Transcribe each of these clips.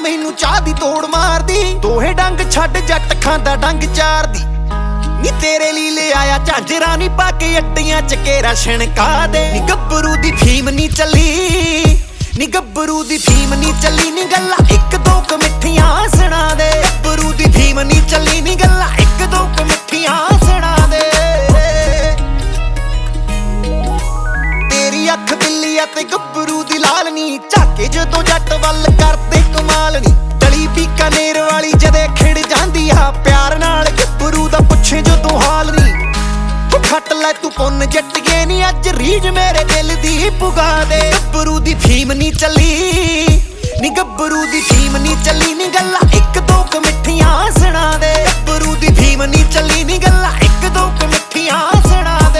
मैनू चाह दी तोड़ मार दी। दोहे डंग छड्ड जट खांदा डंग चार दी। नी तेरे ली ले आया झांजरा नी पाके अड्डियां च घेरा छणका दे। नी गब्बरू दी फीम नी चली, नी गब्बरू दी फीम नी चली। नी गल्लां एक दो क मिठियां सुणा दे। गब्बरू दी फीम नी चली, नी गल्लां एक दो क मिठियां सुणा दे। तेरी अख बिल्ली ते गब्बरू दी लाल नी, झाके जदों जट वल करदे कमाल नी। डली बीकानेर वाली जदे खिड़ जांदी आ प्यार नाल, गब्बरू दा पुछे जदों हाल नी। तू खट लै तू पुन जट्टिए नी, अज रीझ मेरे दिल दी पुगा दे। गब्बरू दी फीम नी चली, नी गब्बरू दी फीम नी चली। नी गल्लां एक दो क मिठियां सुणा दे। गब्बरू दी फीम नी चली, नी गल्लां एक दो क मिठियां सुणा दे।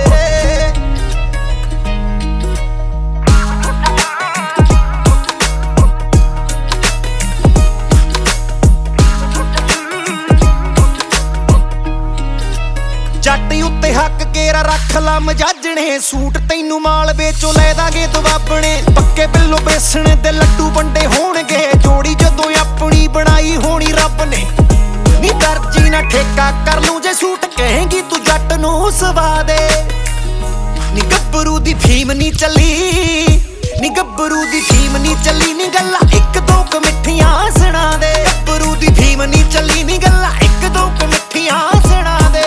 जट उत्ते हक केरा रख ला मजाजने, सूट तैनू मालवे चो लै दांगे दवाबने। पक्के बिल्लो बेसने दे लड्डू वंडे होणगे, जोड़ी जदों अपनी बनाई होनी रब ने। नी दर्जी ना ठेका कर लूं जे सूट कहेंगी तू जट नू सवा दे। नी गब्बरू दी फीम नी चली, नी गब्बरू दी फीम नी चली। नी गल्लां एक दो क मिठियां सुणा दे। गब्बरू दी फीम नी चली, नी गल्लां एक दो क मिठियां सुणा दे।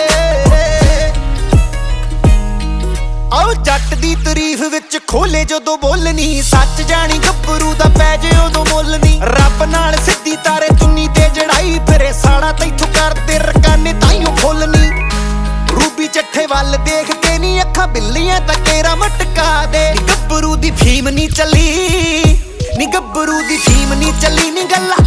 आओ जट दी तारीफ विच खोले जदों बोलनी, सच जानी गब्बरू दा पै जे उदों मुੱਲ नी। रब नाल सिद्धी तारे चुन्नी ते जड़ाई फिरे, साड़ा तैथों करदे रकाने ताईयों फुੱਲ नी। रूबी चट्ठे वल देख के नी अखां बिल्लियां तां केरा मटका दे। नी गब्बरू दी फीम नी चली, नी गब्बरू दी फीम नी चली। नी गल्लां